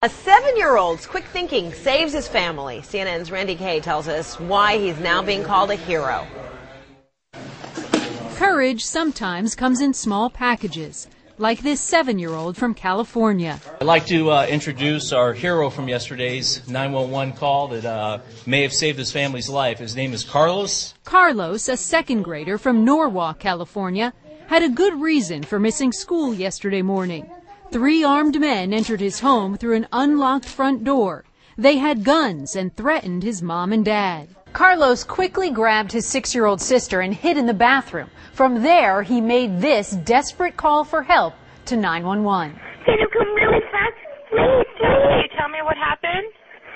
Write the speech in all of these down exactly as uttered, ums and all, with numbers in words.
A seven-year-old's quick thinking saves his family. C N N's Randy Kay tells us why he's now being called a hero. Courage sometimes comes in small packages, like this seven-year-old from California. I'd like to uh, introduce our hero from yesterday's nine one one call that uh, may have saved his family's life. His name is Carlos. Carlos, a second grader from Norwalk, California, had a good reason for missing school yesterday morning. Three armed men entered his home through an unlocked front door. They had guns and threatened his mom and dad. Carlos quickly grabbed his six-year-old sister and hid in the bathroom. From there, he made this desperate call for help to nine one one. Can you come really fast, please? Can you tell me what happened?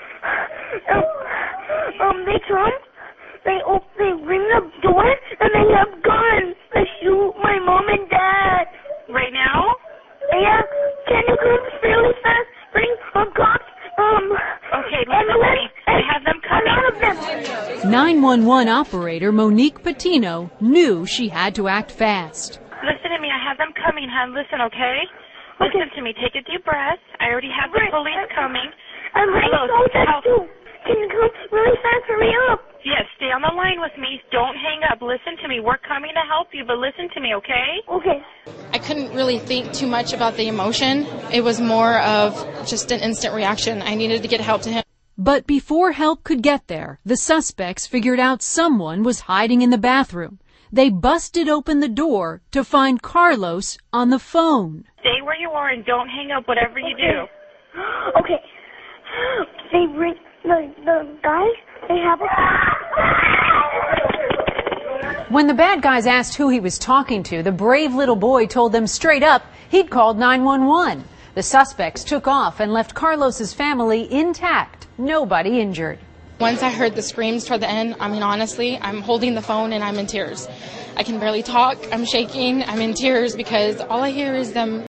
Um, um they come, they open, they ring the door, and they have guns. They shoot my mom and dad. Right now? Yeah. Can you come really fast? Bring um, cops. Um. Okay, listen to me. I have them coming. A lot of them. nine one one operator Monique Patino knew she had to act fast. Listen to me. I have them coming, hon. Listen, okay? Listen Okay. to me. Take a deep breath. I already have the Right. police coming. I'm ready to Carlos, go how- too. Can you come really fast? Hurry up. Yes, stay on the line with me. Don't hang up. Listen to me. We're coming to help you, but listen to me, okay? Okay. I couldn't really think too much about the emotion. It was more of just an instant reaction. I needed to get help to him. But before help could get there, the suspects figured out someone was hiding in the bathroom. They busted open the door to find Carlos on the phone. Stay where you are and don't hang up whatever you do. Okay. They bring the the guys. They have a. When the bad guys asked who he was talking to, the brave little boy told them straight up he'd called nine one one. The suspects took off and left Carlos's family intact. Nobody injured. Once I heard the screams toward the end, I mean, honestly, I'm holding the phone and I'm in tears. I can barely talk. I'm shaking. I'm in tears because all I hear is them